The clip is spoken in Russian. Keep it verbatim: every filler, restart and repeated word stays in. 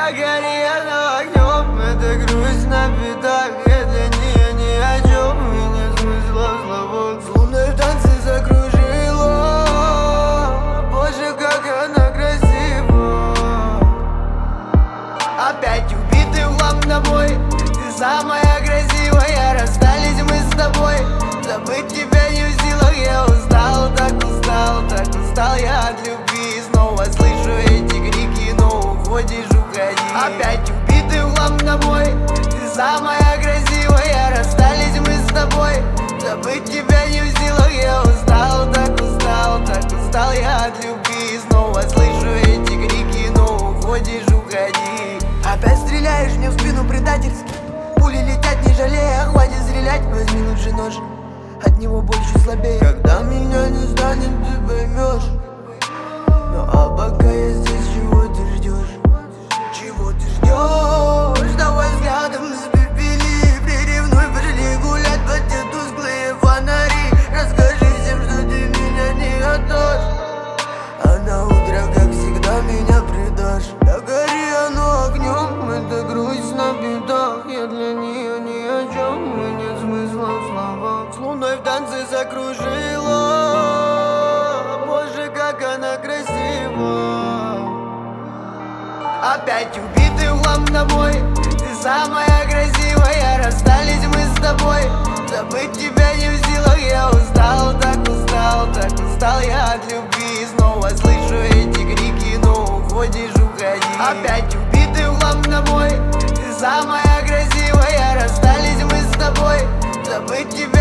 гори она огнем, это грусть на пятах. Я для нее ни о чем, и нет смысла в словах. С луной в танце закружила, боже, как она красива. Опять убитый в хлам тобой, ты самая красивая. Расстались мы с тобой, забыть тебя не в силах. Я устал, так устал, так устал я от любви. Снова слышу эти крики, но уходишь, уходи. Опять убитый в хлам тобой, ты самая красивая. Расстались мы с тобой, забыть тебя не в силах. Я устал, так устал, так устал я от любви. Снова слышу эти крики, но уходишь, уходи. Опять стреляешь мне в спину предательски, пули летят не жалея, хватит стрелять, возьми лучше нож, от него больше слабее. Когда меня не станет, ты поймешь. Ну а пока я здесь, чего ты ждешь? Чего ты ждешь? Давай взглядом испепели, приревнуй, пошли гулять под те тусклые фонари. Расскажи всем, что ты меня не отдашь, а на утро, как всегда, меня предашь. Да гори оно огнем, это грусть на бедах. Я для нее ни о чем, и нет смысла в словах. С луной в танце закружила, боже, как она красива. Опять убитый в хлам тобой, ты самая красивая. Расстались мы с тобой, забыть тебя не в силах. Я устал, так устал, так устал я от любви. Снова слышу эти крики, но уходишь, уходи. Опять убитый в хлам тобой, ты самая красивая. Расстались мы с тобой, забыть тебя